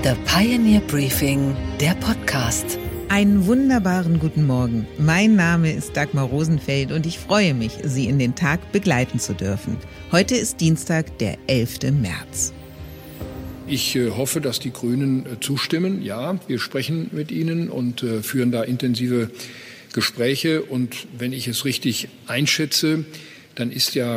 The Pioneer Briefing, der Podcast. Einen wunderbaren guten Morgen. Mein Name ist Dagmar Rosenfeld und ich freue mich, Sie in den Tag begleiten zu dürfen. Heute ist Dienstag, der 11. März. Ich hoffe, dass die Grünen zustimmen. Ja, wir sprechen mit ihnen und führen da intensive Gespräche. Und wenn ich es richtig einschätze, dann ist ja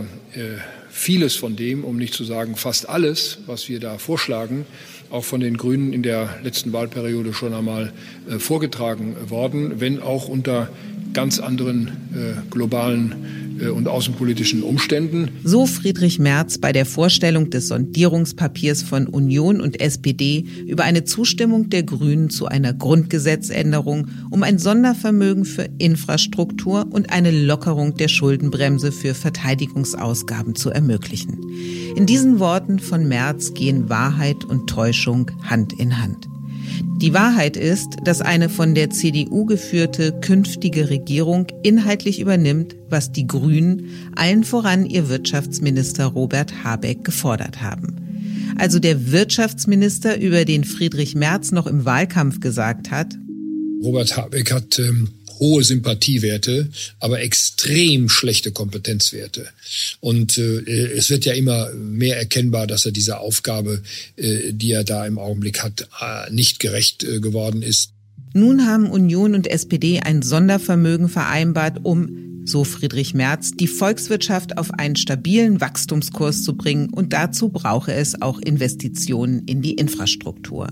vieles von dem, um nicht zu sagen fast alles, was wir da vorschlagen, auch von den Grünen in der letzten Wahlperiode schon einmal vorgetragen worden, wenn auch unter ganz anderen globalen und außenpolitischen Umständen. So Friedrich Merz bei der Vorstellung des Sondierungspapiers von Union und SPD über eine Zustimmung der Grünen zu einer Grundgesetzänderung, um ein Sondervermögen für Infrastruktur und eine Lockerung der Schuldenbremse für Verteidigungsausgaben zu ermöglichen. In diesen Worten von Merz gehen Wahrheit und Täuschung Hand in Hand. Die Wahrheit ist, dass eine von der CDU geführte künftige Regierung inhaltlich übernimmt, was die Grünen, allen voran ihr Wirtschaftsminister Robert Habeck, gefordert haben. Also der Wirtschaftsminister, über den Friedrich Merz noch im Wahlkampf gesagt hat: Robert Habeck hat hohe Sympathiewerte, aber extrem schlechte Kompetenzwerte. Und es wird ja immer mehr erkennbar, dass er dieser Aufgabe, die er da im Augenblick hat, nicht gerecht geworden ist. Nun haben Union und SPD ein Sondervermögen vereinbart, um, so Friedrich Merz, die Volkswirtschaft auf einen stabilen Wachstumskurs zu bringen, und dazu brauche es auch Investitionen in die Infrastruktur.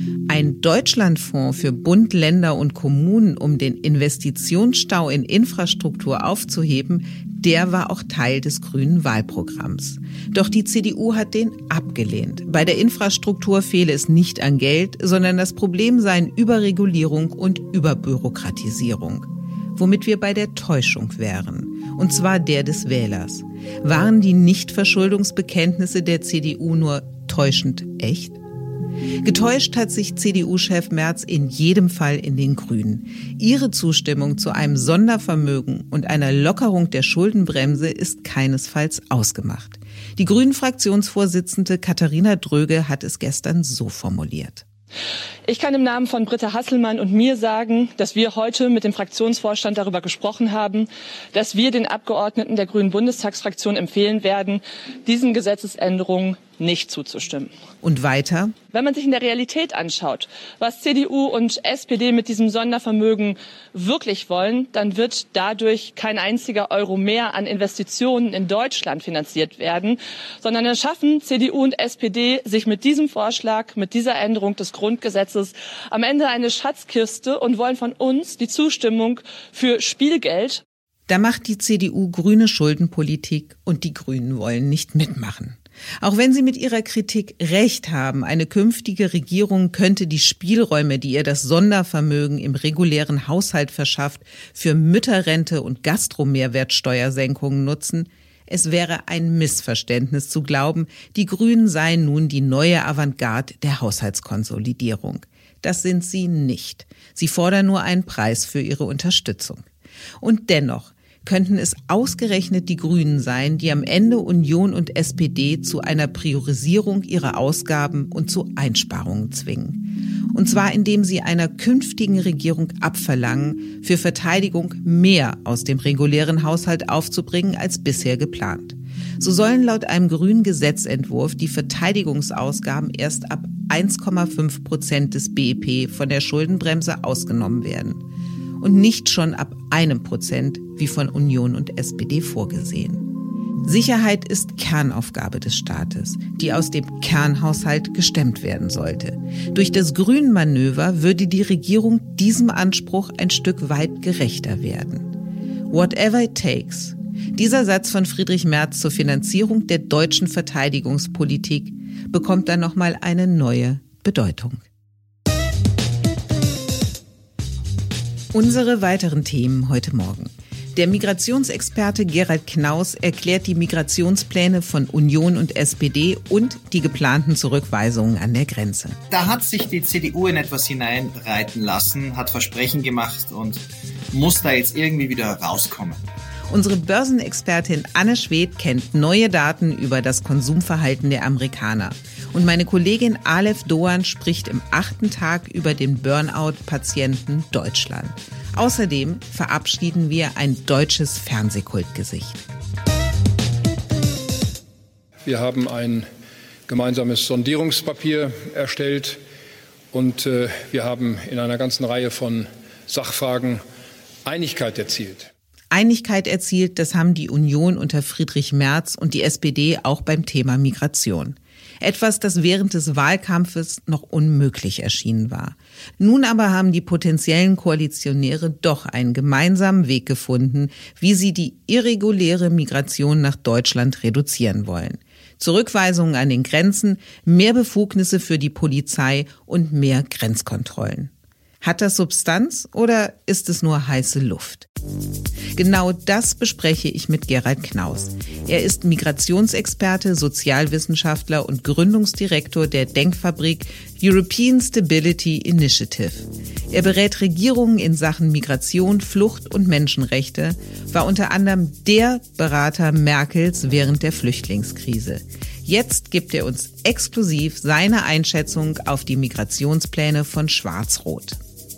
Ein Deutschlandfonds für Bund, Länder und Kommunen, um den Investitionsstau in Infrastruktur aufzuheben, der war auch Teil des grünen Wahlprogramms. Doch die CDU hat den abgelehnt. Bei der Infrastruktur fehle es nicht an Geld, sondern das Problem seien Überregulierung und Überbürokratisierung. Womit wir bei der Täuschung wären, und zwar der des Wählers. Waren die Nichtverschuldungsbekenntnisse der CDU nur täuschend echt? Getäuscht hat sich CDU-Chef Merz in jedem Fall in den Grünen. Ihre Zustimmung zu einem Sondervermögen und einer Lockerung der Schuldenbremse ist keinesfalls ausgemacht. Die Grünen-Fraktionsvorsitzende Katharina Dröge hat es gestern so formuliert: Ich kann im Namen von Britta Hasselmann und mir sagen, dass wir heute mit dem Fraktionsvorstand darüber gesprochen haben, dass wir den Abgeordneten der Grünen Bundestagsfraktion empfehlen werden, diesen Gesetzesänderungen nicht zuzustimmen. Und weiter: Wenn man sich in der Realität anschaut, was CDU und SPD mit diesem Sondervermögen wirklich wollen, dann wird dadurch kein einziger Euro mehr an Investitionen in Deutschland finanziert werden, sondern dann schaffen CDU und SPD sich mit diesem Vorschlag, mit dieser Änderung des Grundgesetzes am Ende eine Schatzkiste und wollen von uns die Zustimmung für Spielgeld. Da macht die CDU grüne Schuldenpolitik und die Grünen wollen nicht mitmachen. Auch wenn sie mit ihrer Kritik recht haben, eine künftige Regierung könnte die Spielräume, die ihr das Sondervermögen im regulären Haushalt verschafft, für Mütterrente und Gastromehrwertsteuersenkungen nutzen, es wäre ein Missverständnis zu glauben, die Grünen seien nun die neue Avantgarde der Haushaltskonsolidierung. Das sind sie nicht. Sie fordern nur einen Preis für ihre Unterstützung. Und dennoch könnten es ausgerechnet die Grünen sein, die am Ende Union und SPD zu einer Priorisierung ihrer Ausgaben und zu Einsparungen zwingen. Und zwar indem sie einer künftigen Regierung abverlangen, für Verteidigung mehr aus dem regulären Haushalt aufzubringen als bisher geplant. So sollen laut einem grünen Gesetzentwurf die Verteidigungsausgaben erst ab 1,5% des BIP von der Schuldenbremse ausgenommen werden. Und nicht schon ab 1%, wie von Union und SPD vorgesehen. Sicherheit ist Kernaufgabe des Staates, die aus dem Kernhaushalt gestemmt werden sollte. Durch das Grünen-Manöver würde die Regierung diesem Anspruch ein Stück weit gerechter werden. Whatever it takes. Dieser Satz von Friedrich Merz zur Finanzierung der deutschen Verteidigungspolitik bekommt dann nochmal eine neue Bedeutung. Unsere weiteren Themen heute Morgen. Der Migrationsexperte Gerald Knaus erklärt die Migrationspläne von Union und SPD und die geplanten Zurückweisungen an der Grenze. Da hat sich die CDU in etwas hineinreiten lassen, hat Versprechen gemacht und muss da jetzt irgendwie wieder rauskommen. Unsere Börsenexpertin Anne Schwedt kennt neue Daten über das Konsumverhalten der Amerikaner. Und meine Kollegin Aleph Doğan spricht im 8. Tag über den Burnout-Patienten Deutschland. Außerdem verabschieden wir ein deutsches Fernsehkultgesicht. Wir haben ein gemeinsames Sondierungspapier erstellt und wir haben in einer ganzen Reihe von Sachfragen Einigkeit erzielt. Einigkeit erzielt, das haben die Union unter Friedrich Merz und die SPD auch beim Thema Migration. Etwas, das während des Wahlkampfes noch unmöglich erschienen war. Nun aber haben die potenziellen Koalitionäre doch einen gemeinsamen Weg gefunden, wie sie die irreguläre Migration nach Deutschland reduzieren wollen. Zurückweisungen an den Grenzen, mehr Befugnisse für die Polizei und mehr Grenzkontrollen. Hat das Substanz oder ist es nur heiße Luft? Genau das bespreche ich mit Gerald Knaus. Er ist Migrationsexperte, Sozialwissenschaftler und Gründungsdirektor der Denkfabrik European Stability Initiative. Er berät Regierungen in Sachen Migration, Flucht und Menschenrechte, war unter anderem der Berater Merkels während der Flüchtlingskrise. Jetzt gibt er uns exklusiv seine Einschätzung auf die Migrationspläne von Schwarz-Rot.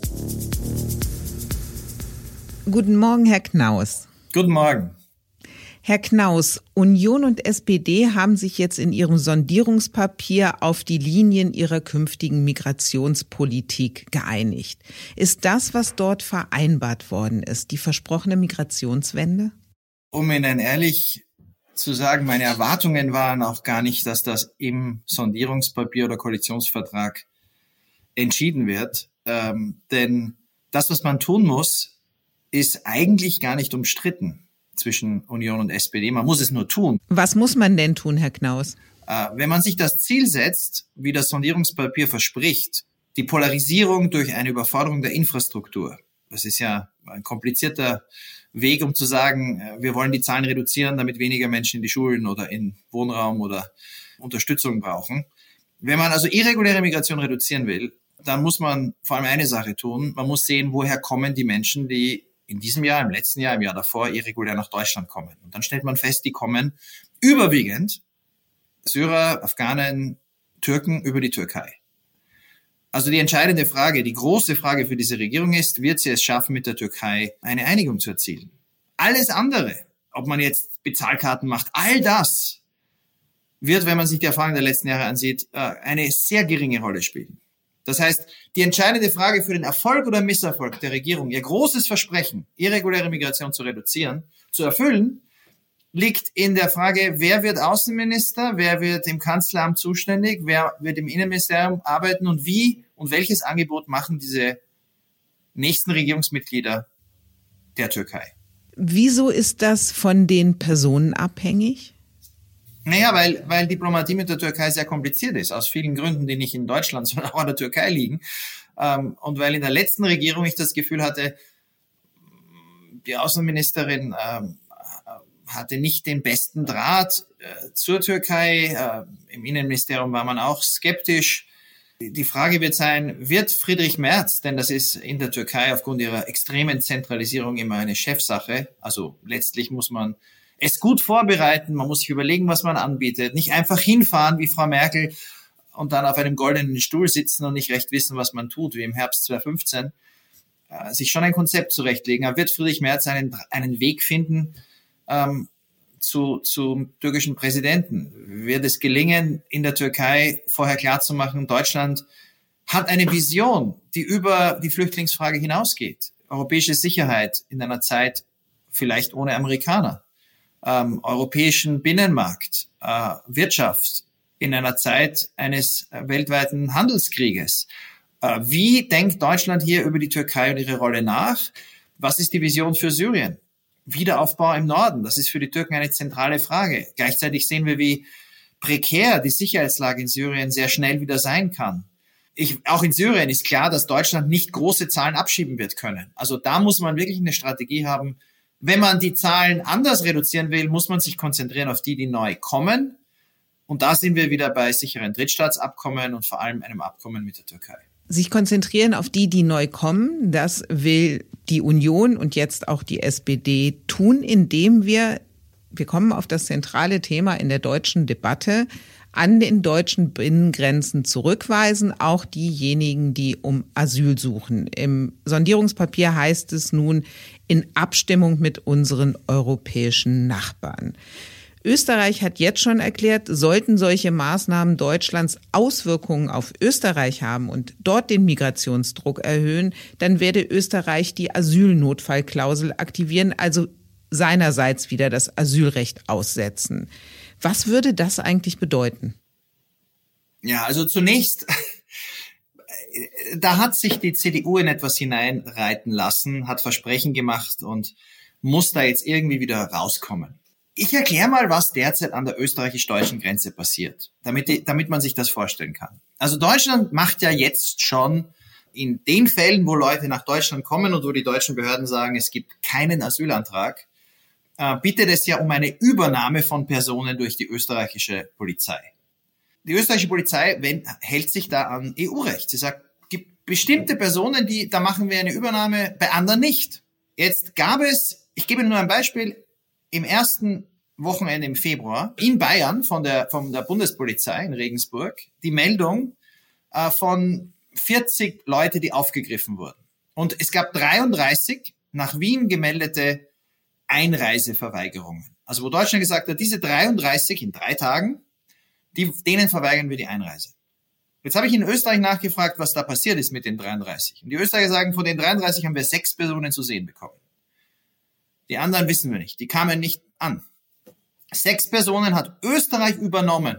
Guten Morgen, Herr Knaus. Guten Morgen. Herr Knaus, Union und SPD haben sich jetzt in ihrem Sondierungspapier auf die Linien ihrer künftigen Migrationspolitik geeinigt. Ist das, was dort vereinbart worden ist, die versprochene Migrationswende? Um Ihnen ehrlich zu sagen, meine Erwartungen waren auch gar nicht, dass das im Sondierungspapier oder Koalitionsvertrag entschieden wird. Denn das, was man tun muss, ist eigentlich gar nicht umstritten zwischen Union und SPD. Man muss es nur tun. Was muss man denn tun, Herr Knaus? Wenn man sich das Ziel setzt, wie das Sondierungspapier verspricht, die Polarisierung durch eine Überforderung der Infrastruktur. Das ist ja ein komplizierter Weg, um zu sagen, wir wollen die Zahlen reduzieren, damit weniger Menschen in die Schulen oder in Wohnraum oder Unterstützung brauchen. Wenn man also irreguläre Migration reduzieren will, dann muss man vor allem eine Sache tun. Man muss sehen, woher kommen die Menschen, die in diesem Jahr, im letzten Jahr, im Jahr davor irregulär nach Deutschland kommen. Und dann stellt man fest, die kommen überwiegend Syrer, Afghanen, Türken über die Türkei. Also die entscheidende Frage, die große Frage für diese Regierung ist, wird sie es schaffen, mit der Türkei eine Einigung zu erzielen? Alles andere, ob man jetzt Bezahlkarten macht, all das wird, wenn man sich die Erfahrungen der letzten Jahre ansieht, eine sehr geringe Rolle spielen. Das heißt, die entscheidende Frage für den Erfolg oder Misserfolg der Regierung, ihr großes Versprechen, irreguläre Migration zu reduzieren, zu erfüllen, liegt in der Frage, wer wird Außenminister, wer wird im Kanzleramt zuständig, wer wird im Innenministerium arbeiten und wie und welches Angebot machen diese nächsten Regierungsmitglieder der Türkei. Wieso ist das von den Personen abhängig? Naja, weil Diplomatie mit der Türkei sehr kompliziert ist, aus vielen Gründen, die nicht in Deutschland, sondern auch in der Türkei liegen. Und weil in der letzten Regierung ich das Gefühl hatte, die Außenministerin hatte nicht den besten Draht zur Türkei. Im Innenministerium war man auch skeptisch. Die Frage wird sein, wird Friedrich Merz, denn das ist in der Türkei aufgrund ihrer extremen Zentralisierung immer eine Chefsache, also letztlich muss man es gut vorbereiten, man muss sich überlegen, was man anbietet, nicht einfach hinfahren wie Frau Merkel und dann auf einem goldenen Stuhl sitzen und nicht recht wissen, was man tut, wie im Herbst 2015, sich schon ein Konzept zurechtlegen. Aber wird Friedrich Merz einen Weg finden zum türkischen Präsidenten? Wird es gelingen, in der Türkei vorher klarzumachen, Deutschland hat eine Vision, die über die Flüchtlingsfrage hinausgeht. Europäische Sicherheit in einer Zeit vielleicht ohne Amerikaner. Europäischen Binnenmarkt, Wirtschaft in einer Zeit eines weltweiten Handelskrieges. Wie denkt Deutschland hier über die Türkei und ihre Rolle nach? Was ist die Vision für Syrien? Wiederaufbau im Norden, das ist für die Türken eine zentrale Frage. Gleichzeitig sehen wir, wie prekär die Sicherheitslage in Syrien sehr schnell wieder sein kann. Auch in Syrien ist klar, dass Deutschland nicht große Zahlen abschieben wird können. Also da muss man wirklich eine Strategie haben. Wenn man die Zahlen anders reduzieren will, muss man sich konzentrieren auf die neu kommen. Und da sind wir wieder bei sicheren Drittstaatsabkommen und vor allem einem Abkommen mit der Türkei. Sich konzentrieren auf die neu kommen, das will die Union und jetzt auch die SPD tun, indem wir kommen auf das zentrale Thema in der deutschen Debatte, an den deutschen Binnengrenzen zurückweisen, auch diejenigen, die um Asyl suchen. Im Sondierungspapier heißt es nun in Abstimmung mit unseren europäischen Nachbarn. Österreich hat jetzt schon erklärt, sollten solche Maßnahmen Deutschlands Auswirkungen auf Österreich haben und dort den Migrationsdruck erhöhen, dann werde Österreich die Asylnotfallklausel aktivieren, also seinerseits wieder das Asylrecht aussetzen. Was würde das eigentlich bedeuten? Ja, also zunächst, da hat sich die CDU in etwas hineinreiten lassen, hat Versprechen gemacht und muss da jetzt irgendwie wieder rauskommen. Ich erkläre mal, was derzeit an der österreichisch-deutschen Grenze passiert, damit man sich das vorstellen kann. Also Deutschland macht ja jetzt schon in den Fällen, wo Leute nach Deutschland kommen und wo die deutschen Behörden sagen, es gibt keinen Asylantrag, bittet es ja um eine Übernahme von Personen durch die österreichische Polizei. Die österreichische Polizei hält sich da an EU-Recht. Sie sagt, es gibt bestimmte Personen, da machen wir eine Übernahme, bei anderen nicht. Jetzt gab es, ich gebe Ihnen nur ein Beispiel, im ersten Wochenende im Februar in Bayern von der Bundespolizei in Regensburg die Meldung von 40 Leute, die aufgegriffen wurden. Und es gab 33 nach Wien gemeldete Einreiseverweigerungen. Also wo Deutschland gesagt hat, diese 33 in 3 Tagen, denen verweigern wir die Einreise. Jetzt habe ich in Österreich nachgefragt, was da passiert ist mit den 33. Und die Österreicher sagen, von den 33 haben wir 6 Personen zu sehen bekommen. Die anderen wissen wir nicht. Die kamen nicht an. 6 Personen hat Österreich übernommen.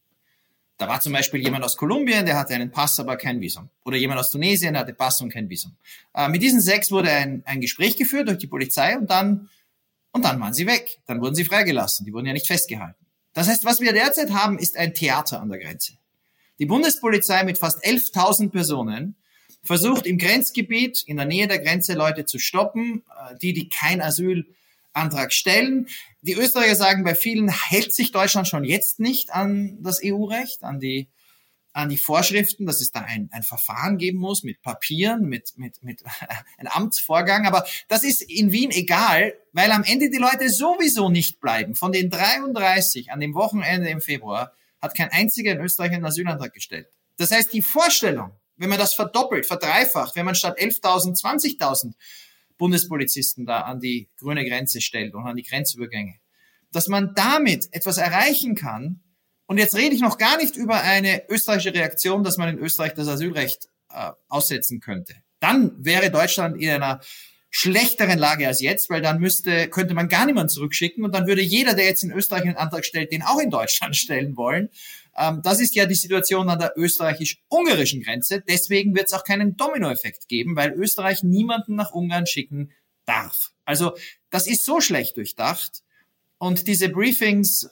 Da war zum Beispiel jemand aus Kolumbien, der hatte einen Pass, aber kein Visum. Oder jemand aus Tunesien, der hatte Pass und kein Visum. Mit diesen 6 wurde ein Gespräch geführt durch die Polizei und dann waren sie weg. Dann wurden sie freigelassen. Die wurden ja nicht festgehalten. Das heißt, was wir derzeit haben, ist ein Theater an der Grenze. Die Bundespolizei mit fast 11.000 Personen versucht im Grenzgebiet, in der Nähe der Grenze, Leute zu stoppen, die keinen Asylantrag stellen. Die Österreicher sagen, bei vielen hält sich Deutschland schon jetzt nicht an das EU-Recht, an die Vorschriften, dass es da ein Verfahren geben muss mit Papieren, mit ein Amtsvorgang. Aber das ist in Wien egal, weil am Ende die Leute sowieso nicht bleiben. Von den 33 an dem Wochenende im Februar hat kein einziger in Österreich einen Asylantrag gestellt. Das heißt, die Vorstellung, wenn man das verdoppelt, verdreifacht, wenn man statt 11.000, 20.000 Bundespolizisten da an die grüne Grenze stellt und an die Grenzübergänge, dass man damit etwas erreichen kann. Und jetzt rede ich noch gar nicht über eine österreichische Reaktion, dass man in Österreich das Asylrecht aussetzen könnte. Dann wäre Deutschland in einer schlechteren Lage als jetzt, weil dann könnte man gar niemanden zurückschicken und dann würde jeder, der jetzt in Österreich einen Antrag stellt, den auch in Deutschland stellen wollen. Das ist ja die Situation an der österreichisch-ungarischen Grenze. Deswegen wird es auch keinen Dominoeffekt geben, weil Österreich niemanden nach Ungarn schicken darf. Also das ist so schlecht durchdacht. Und diese Briefings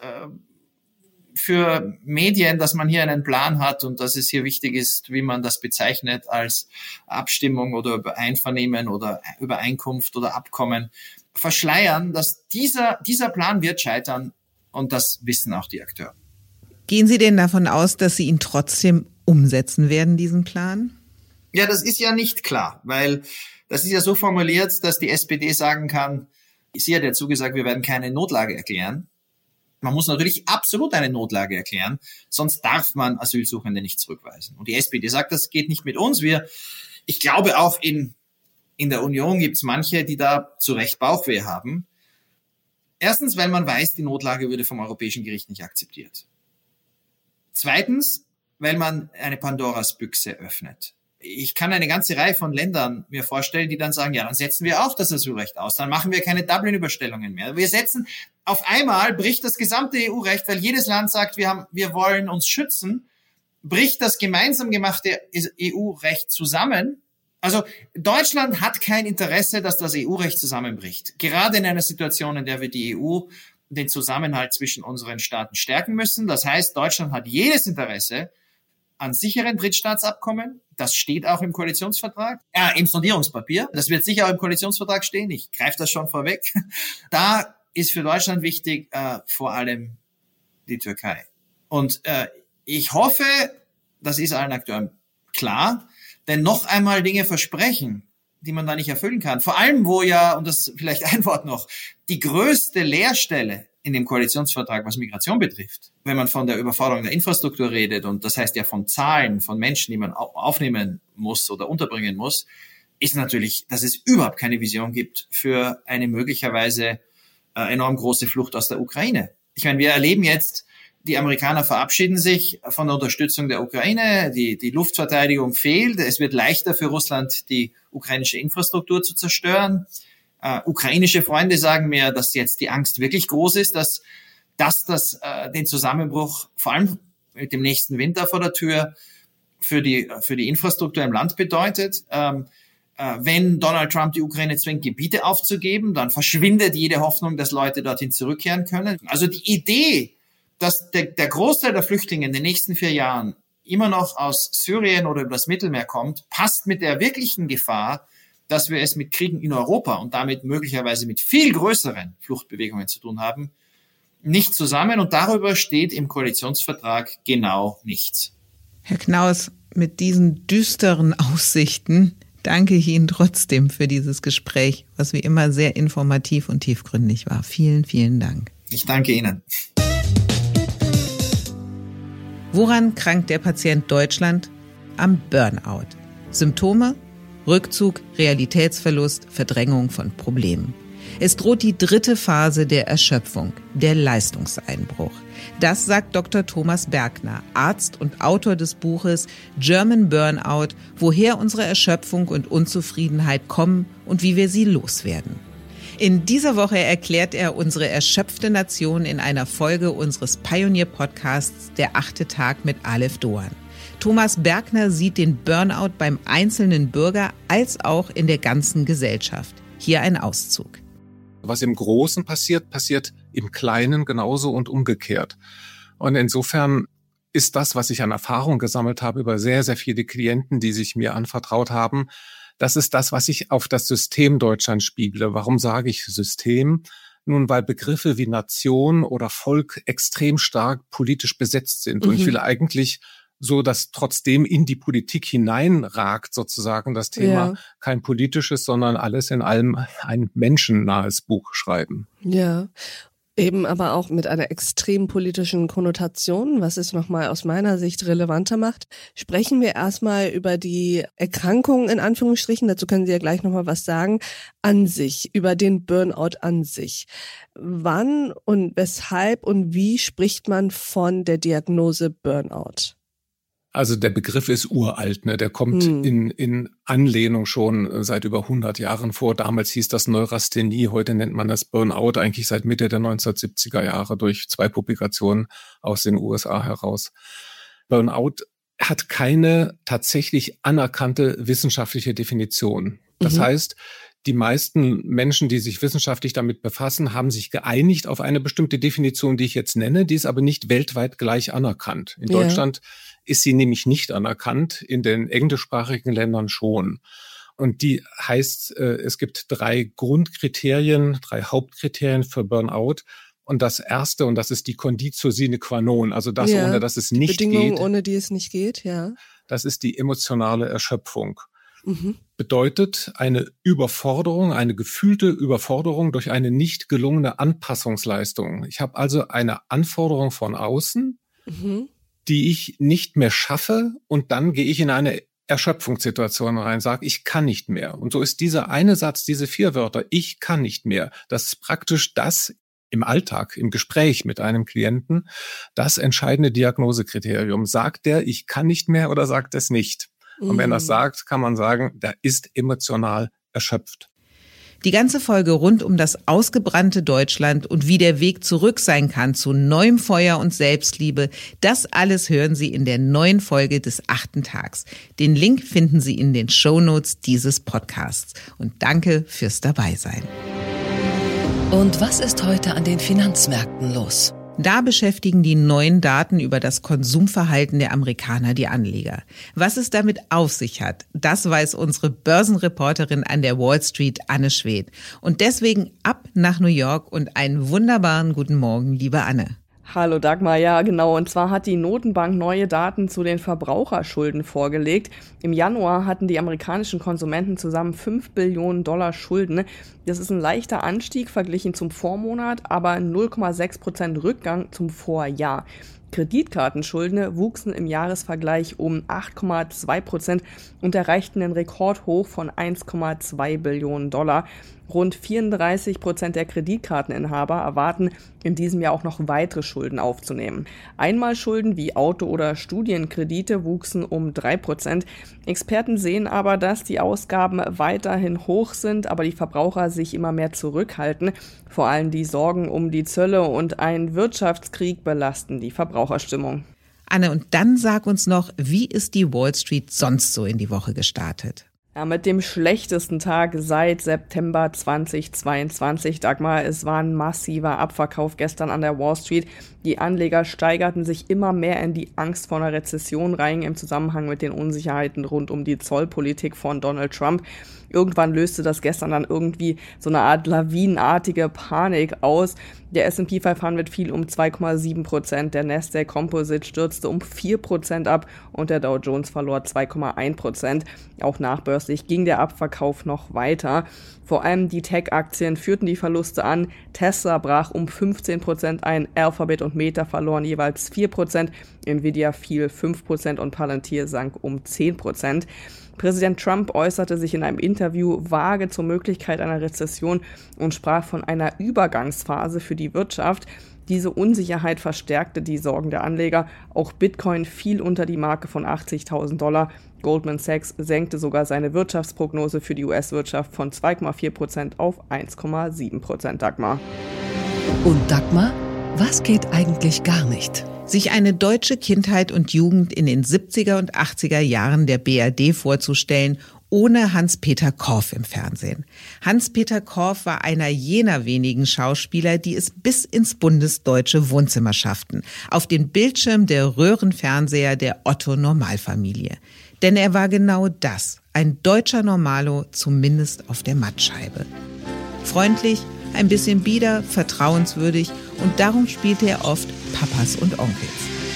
für Medien, dass man hier einen Plan hat und dass es hier wichtig ist, wie man das bezeichnet als Abstimmung oder über Einvernehmen oder Übereinkunft oder Abkommen, verschleiern, dass dieser Plan wird scheitern und das wissen auch die Akteure. Gehen Sie denn davon aus, dass Sie ihn trotzdem umsetzen werden, diesen Plan? Ja, das ist ja nicht klar, weil das ist ja so formuliert, dass die SPD sagen kann, sie hat ja zugesagt, wir werden keine Notlage erklären. Man muss natürlich absolut eine Notlage erklären, sonst darf man Asylsuchende nicht zurückweisen. Und die SPD sagt, das geht nicht mit uns. Ich glaube auch in der Union gibt es manche, die da zu Recht Bauchweh haben. Erstens, weil man weiß, die Notlage würde vom Europäischen Gericht nicht akzeptiert. Zweitens, weil man eine Pandoras Büchse öffnet. Ich kann eine ganze Reihe von Ländern mir vorstellen, die dann sagen, ja, dann setzen wir auch das Asylrecht aus, dann machen wir keine Dublin-Überstellungen mehr. Auf einmal bricht das gesamte EU-Recht, weil jedes Land sagt, wir wollen uns schützen, bricht das gemeinsam gemachte EU-Recht zusammen. Also Deutschland hat kein Interesse, dass das EU-Recht zusammenbricht. Gerade in einer Situation, in der wir die EU, den Zusammenhalt zwischen unseren Staaten stärken müssen. Das heißt, Deutschland hat jedes Interesse an sicheren Drittstaatsabkommen. Das steht auch im Koalitionsvertrag, im Sondierungspapier. Das wird sicher auch im Koalitionsvertrag stehen. Ich greife das schon vorweg. Da ist für Deutschland wichtig, vor allem die Türkei. Und ich hoffe, das ist allen Akteuren klar, denn noch einmal Dinge versprechen, die man da nicht erfüllen kann. Vor allem, wo ja, und das vielleicht ein Wort noch, die größte Leerstelle in dem Koalitionsvertrag, was Migration betrifft, wenn man von der Überforderung der Infrastruktur redet, und das heißt ja von Zahlen von Menschen, die man aufnehmen muss oder unterbringen muss, ist natürlich, dass es überhaupt keine Vision gibt für eine möglicherweise enorm große Flucht aus der Ukraine. Ich meine, wir erleben jetzt, die Amerikaner verabschieden sich von der Unterstützung der Ukraine, die Luftverteidigung fehlt, es wird leichter für Russland, die ukrainische Infrastruktur zu zerstören. Ukrainische Freunde sagen mir, dass jetzt die Angst wirklich groß ist, dass das den Zusammenbruch, vor allem mit dem nächsten Winter vor der Tür, für die Infrastruktur im Land bedeutet. Wenn Donald Trump die Ukraine zwingt, Gebiete aufzugeben, dann verschwindet jede Hoffnung, dass Leute dorthin zurückkehren können. Also die Idee, dass der Großteil der Flüchtlinge in den nächsten 4 Jahren immer noch aus Syrien oder über das Mittelmeer kommt, passt mit der wirklichen Gefahr, dass wir es mit Kriegen in Europa und damit möglicherweise mit viel größeren Fluchtbewegungen zu tun haben, nicht zusammen. Und darüber steht im Koalitionsvertrag genau nichts. Herr Knaus, mit diesen düsteren Aussichten danke ich Ihnen trotzdem für dieses Gespräch, was wie immer sehr informativ und tiefgründig war. Vielen, vielen Dank. Ich danke Ihnen. Woran krankt der Patient Deutschland? Am Burnout. Symptome? Rückzug, Realitätsverlust, Verdrängung von Problemen. Es droht die 3. Phase der Erschöpfung, der Leistungseinbruch. Das sagt Dr. Thomas Bergner, Arzt und Autor des Buches German Burnout, woher unsere Erschöpfung und Unzufriedenheit kommen und wie wir sie loswerden. In dieser Woche erklärt er unsere erschöpfte Nation in einer Folge unseres Pioneer-Podcasts Der 8. Tag mit Aleph Doan. Thomas Bergner sieht den Burnout beim einzelnen Bürger als auch in der ganzen Gesellschaft. Hier ein Auszug. Was im Großen passiert, passiert im Kleinen genauso und umgekehrt. Und insofern ist das, was ich an Erfahrung gesammelt habe über sehr, sehr viele Klienten, die sich mir anvertraut haben, das ist das, was ich auf das System Deutschland spiegle. Warum sage ich System? Nun, weil Begriffe wie Nation oder Volk extrem stark politisch besetzt sind. Und ich will eigentlich so, dass trotzdem in die Politik hineinragt sozusagen das Thema kein politisches, sondern alles in allem ein menschennahes Buch schreiben. Ja, eben aber auch mit einer extrem politischen Konnotation, was es nochmal aus meiner Sicht relevanter macht. Sprechen wir erstmal über die Erkrankung in Anführungsstrichen, dazu können Sie ja gleich nochmal was sagen, an sich, über den Burnout an sich. Wann und weshalb und wie spricht man von der Diagnose Burnout? Also der Begriff ist uralt, ne? Der kommt in Anlehnung schon seit über 100 Jahren vor. Damals hieß das Neurasthenie, heute nennt man das Burnout, eigentlich seit Mitte der 1970er Jahre durch 2 Publikationen aus den USA heraus. Burnout hat keine tatsächlich anerkannte wissenschaftliche Definition. Das heißt, die meisten Menschen, die sich wissenschaftlich damit befassen, haben sich geeinigt auf eine bestimmte Definition, die ich jetzt nenne, die ist aber nicht weltweit gleich anerkannt. In Deutschland ist sie nämlich nicht anerkannt, in den englischsprachigen Ländern schon. Und die heißt, es gibt 3 Grundkriterien, 3 Hauptkriterien für Burnout. Und das erste, und das ist die Conditio sine qua non, also das, ohne dass es nicht geht. Bedingung, ohne die es nicht geht, Das ist die emotionale Erschöpfung. Bedeutet eine Überforderung, eine gefühlte Überforderung durch eine nicht gelungene Anpassungsleistung. Ich habe also eine Anforderung von außen, die ich nicht mehr schaffe, und dann gehe ich in eine Erschöpfungssituation rein, sage, ich kann nicht mehr. Und so ist dieser eine Satz, diese 4 Wörter, ich kann nicht mehr, das ist praktisch das im Alltag, im Gespräch mit einem Klienten, das entscheidende Diagnosekriterium. Sagt der, ich kann nicht mehr, oder sagt es nicht? Und wenn das sagt, kann man sagen, der ist emotional erschöpft. Die ganze Folge rund um das ausgebrannte Deutschland und wie der Weg zurück sein kann zu neuem Feuer und Selbstliebe, das alles hören Sie in der neuen Folge des 8. Tags. Den Link finden Sie in den Shownotes dieses Podcasts. Und danke fürs Dabeisein. Und was ist heute an den Finanzmärkten los? Da beschäftigen die neuen Daten über das Konsumverhalten der Amerikaner die Anleger. Was es damit auf sich hat, das weiß unsere Börsenreporterin an der Wall Street, Anne Schwedt. Und deswegen ab nach New York und einen wunderbaren guten Morgen, liebe Anne. Hallo Dagmar, ja genau. Und zwar hat die Notenbank neue Daten zu den Verbraucherschulden vorgelegt. Im Januar hatten die amerikanischen Konsumenten zusammen $5 Billionen Schulden. Das ist ein leichter Anstieg verglichen zum Vormonat, aber 0,6% Rückgang zum Vorjahr. Kreditkartenschulden wuchsen im Jahresvergleich um 8,2% und erreichten einen Rekordhoch von $1,2 Billionen. Rund 34% der Kreditkarteninhaber erwarten, in diesem Jahr auch noch weitere Schulden aufzunehmen. Einmalschulden wie Auto- oder Studienkredite wuchsen um 3%. Experten sehen aber, dass die Ausgaben weiterhin hoch sind, aber die Verbraucher sich immer mehr zurückhalten. Vor allem die Sorgen um die Zölle und ein Wirtschaftskrieg belasten die Verbraucherstimmung. Anne, und dann sag uns noch, wie ist die Wall Street sonst so in die Woche gestartet? Ja, mit dem schlechtesten Tag seit September 2022, Dagmar. Es war ein massiver Abverkauf gestern an der Wall Street. Die Anleger steigerten sich immer mehr in die Angst vor einer Rezession rein im Zusammenhang mit den Unsicherheiten rund um die Zollpolitik von Donald Trump. Irgendwann löste das gestern dann irgendwie so eine Art lawinenartige Panik aus. Der S&P 500 fiel um 2,7%, der Nasdaq Composite stürzte um 4% ab und der Dow Jones verlor 2,1%. Auch nachbörslich ging der Abverkauf noch weiter. Vor allem die Tech-Aktien führten die Verluste an. Tesla brach um 15% ein, Alphabet und Meta verloren jeweils 4%, Nvidia fiel 5% und Palantir sank um 10%. Präsident Trump äußerte sich in einem Interview vage zur Möglichkeit einer Rezession und sprach von einer Übergangsphase für die Wirtschaft. Diese Unsicherheit verstärkte die Sorgen der Anleger. Auch Bitcoin fiel unter die Marke von $80.000. Goldman Sachs senkte sogar seine Wirtschaftsprognose für die US-Wirtschaft von 2,4% auf 1,7%, Dagmar. Und Dagmar, was geht eigentlich gar nicht? Sich eine deutsche Kindheit und Jugend in den 70er und 80er Jahren der BRD vorzustellen, ohne Hans-Peter Korff im Fernsehen. Hans-Peter Korff war einer jener wenigen Schauspieler, die es bis ins bundesdeutsche Wohnzimmer schafften, auf den Bildschirm der Röhrenfernseher der Otto-Normalfamilie. Denn er war genau das, ein deutscher Normalo, zumindest auf der Mattscheibe. Freundlich, ein bisschen bieder, vertrauenswürdig und darum spielte er oft Papas und Onkels.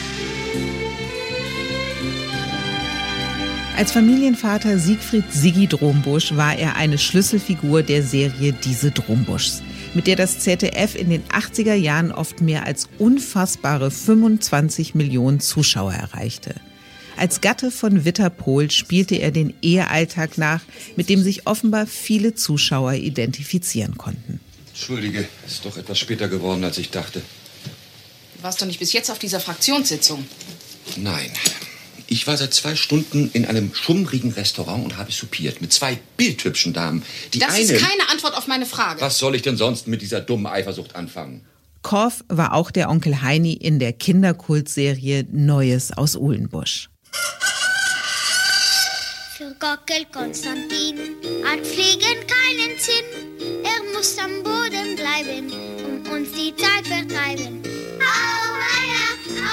Als Familienvater Siegfried Siggi Drombusch war er eine Schlüsselfigur der Serie Diese Drombuschs, mit der das ZDF in den 80er Jahren oft mehr als unfassbare 25 Millionen Zuschauer erreichte. Als Gatte von Witter Pohl spielte er den Ehealltag nach, mit dem sich offenbar viele Zuschauer identifizieren konnten. Entschuldige, ist doch etwas später geworden, als ich dachte. Du warst doch nicht bis jetzt auf dieser Fraktionssitzung. Nein. Ich war seit 2 Stunden in einem schummrigen Restaurant und habe soupiert mit 2 bildhübschen Damen. Das ist keine Antwort auf meine Frage. Was soll ich denn sonst mit dieser dummen Eifersucht anfangen? Korff war auch der Onkel Heini in der Kinderkultserie Neues aus Uhlenbusch. Für Gockel Konstantin hat Fliegen keinen Sinn. Er muss am Boden bleiben und uns die Zeit vertreiben. Auweia,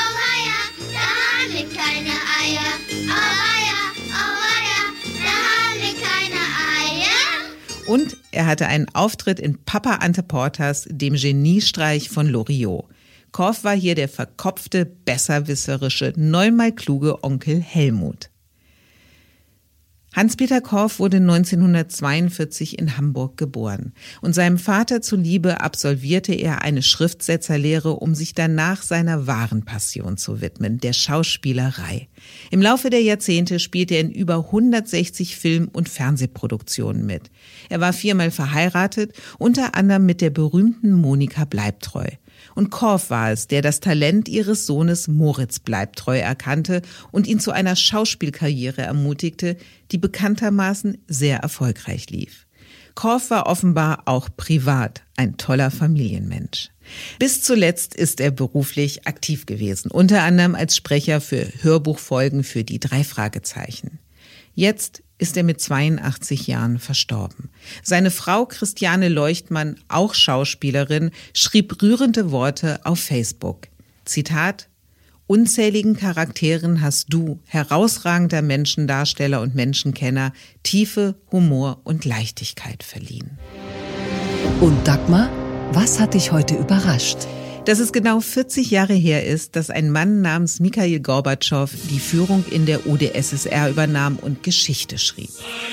da liegt keine Eier. Auweia, da liegt keine Eier. Und er hatte einen Auftritt in Papa Ante Porters, dem Geniestreich von Loriot. Korff war hier der verkopfte, besserwisserische, 9-mal kluge Onkel Helmut. Hans-Peter Korff wurde 1942 in Hamburg geboren und seinem Vater zuliebe absolvierte er eine Schriftsetzerlehre, um sich danach seiner wahren Passion zu widmen, der Schauspielerei. Im Laufe der Jahrzehnte spielte er in über 160 Film- und Fernsehproduktionen mit. Er war 4-mal verheiratet, unter anderem mit der berühmten Monika Bleibtreu. Und Korff war es, der das Talent ihres Sohnes Moritz Bleibtreu erkannte und ihn zu einer Schauspielkarriere ermutigte, die bekanntermaßen sehr erfolgreich lief. Korff war offenbar auch privat ein toller Familienmensch. Bis zuletzt ist er beruflich aktiv gewesen, unter anderem als Sprecher für Hörbuchfolgen für die 3 Fragezeichen. Jetzt ist er mit 82 Jahren verstorben. Seine Frau Christiane Leuchtmann, auch Schauspielerin, schrieb rührende Worte auf Facebook. Zitat: Unzähligen Charakteren hast du, herausragender Menschendarsteller und Menschenkenner, Tiefe, Humor und Leichtigkeit verliehen. Und Dagmar, was hat dich heute überrascht? Dass es genau 40 Jahre her ist, dass ein Mann namens Michail Gorbatschow die Führung in der UdSSR übernahm und Geschichte schrieb.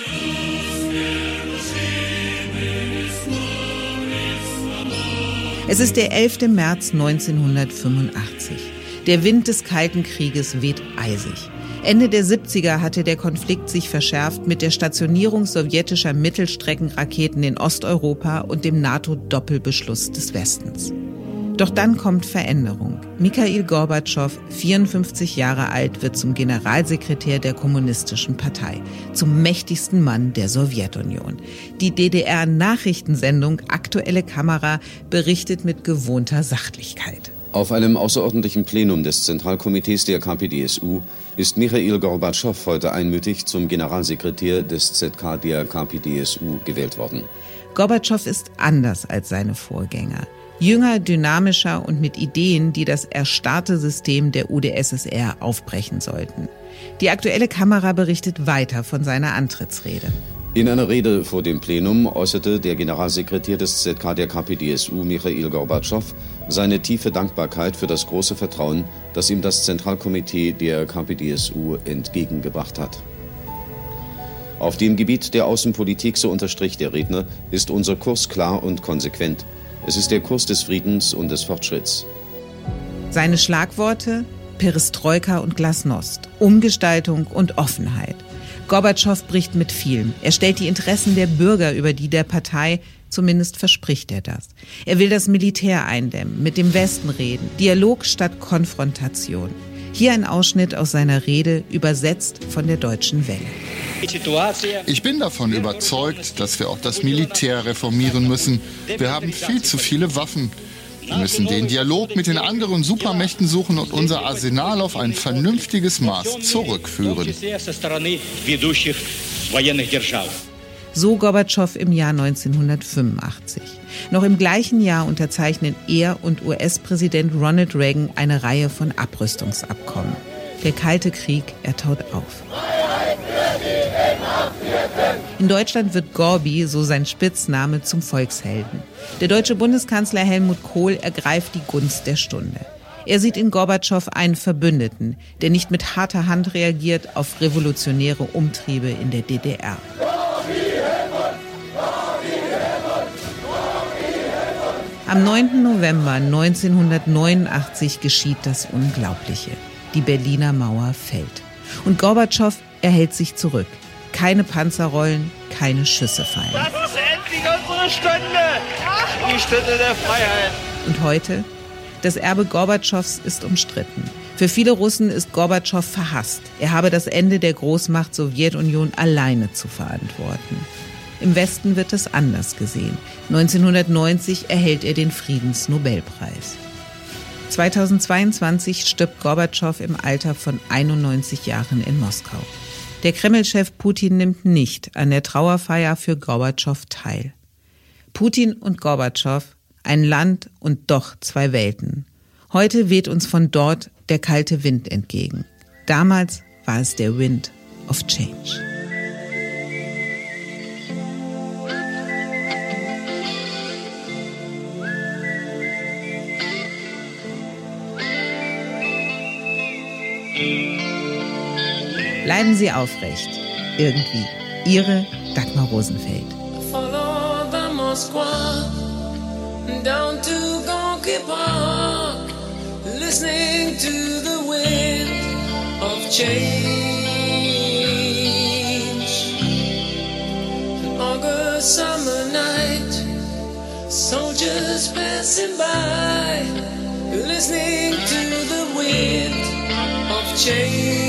Es ist der 11. März 1985. Der Wind des Kalten Krieges weht eisig. Ende der 70er hatte der Konflikt sich verschärft mit der Stationierung sowjetischer Mittelstreckenraketen in Osteuropa und dem NATO-Doppelbeschluss des Westens. Doch dann kommt Veränderung. Michail Gorbatschow, 54 Jahre alt, wird zum Generalsekretär der Kommunistischen Partei, zum mächtigsten Mann der Sowjetunion. Die DDR-Nachrichtensendung Aktuelle Kamera berichtet mit gewohnter Sachlichkeit. Auf einem außerordentlichen Plenum des Zentralkomitees der KPdSU ist Michail Gorbatschow heute einmütig zum Generalsekretär des ZK der KPdSU gewählt worden. Gorbatschow ist anders als seine Vorgänger. Jünger, dynamischer und mit Ideen, die das erstarrte System der UdSSR aufbrechen sollten. Die Aktuelle Kamera berichtet weiter von seiner Antrittsrede. In einer Rede vor dem Plenum äußerte der Generalsekretär des ZK der KPdSU, Michail Gorbatschow, seine tiefe Dankbarkeit für das große Vertrauen, das ihm das Zentralkomitee der KPdSU entgegengebracht hat. Auf dem Gebiet der Außenpolitik, so unterstrich der Redner, ist unser Kurs klar und konsequent. Es ist der Kurs des Friedens und des Fortschritts. Seine Schlagworte: Perestroika und Glasnost, Umgestaltung und Offenheit. Gorbatschow bricht mit vielem. Er stellt die Interessen der Bürger über die der Partei, zumindest verspricht er das. Er will das Militär eindämmen, mit dem Westen reden, Dialog statt Konfrontation. Hier ein Ausschnitt aus seiner Rede, übersetzt von der Deutschen Welle. Ich bin davon überzeugt, dass wir auch das Militär reformieren müssen. Wir haben viel zu viele Waffen. Wir müssen den Dialog mit den anderen Supermächten suchen und unser Arsenal auf ein vernünftiges Maß zurückführen. So Gorbatschow im Jahr 1985. Noch im gleichen Jahr unterzeichnen er und US-Präsident Ronald Reagan eine Reihe von Abrüstungsabkommen. Der Kalte Krieg, er taut auf. In Deutschland wird Gorbi, so sein Spitzname, zum Volkshelden. Der deutsche Bundeskanzler Helmut Kohl ergreift die Gunst der Stunde. Er sieht in Gorbatschow einen Verbündeten, der nicht mit harter Hand reagiert auf revolutionäre Umtriebe in der DDR. Am 9. November 1989 geschieht das Unglaubliche. Die Berliner Mauer fällt. Und Gorbatschow erhält sich zurück. Keine Panzer rollen, keine Schüsse fallen. Das ist endlich unsere Stunde! Die Stunde der Freiheit! Und heute? Das Erbe Gorbatschows ist umstritten. Für viele Russen ist Gorbatschow verhasst. Er habe das Ende der Großmacht Sowjetunion alleine zu verantworten. Im Westen wird es anders gesehen. 1990 erhält er den Friedensnobelpreis. 2022 stirbt Gorbatschow im Alter von 91 Jahren in Moskau. Der Kreml-Chef Putin nimmt nicht an der Trauerfeier für Gorbatschow teil. Putin und Gorbatschow, ein Land und doch zwei Welten. Heute weht uns von dort der kalte Wind entgegen. Damals war es der Wind of Change. Bleiben Sie aufrecht. Irgendwie. Ihre Dagmar Rosenfeld. Follow the Moskwa down to Gorky Park, listening to the wind of change. An August summer night, soldiers passing by, listening to the wind of change.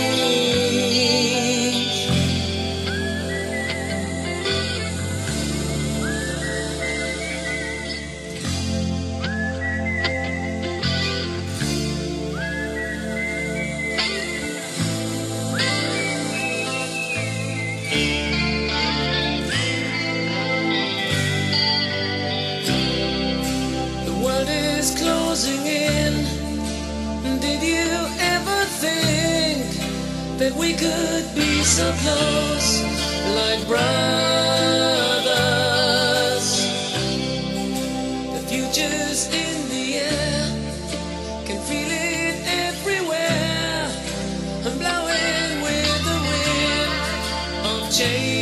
That we could be so close, like brothers. The future's in the air. change.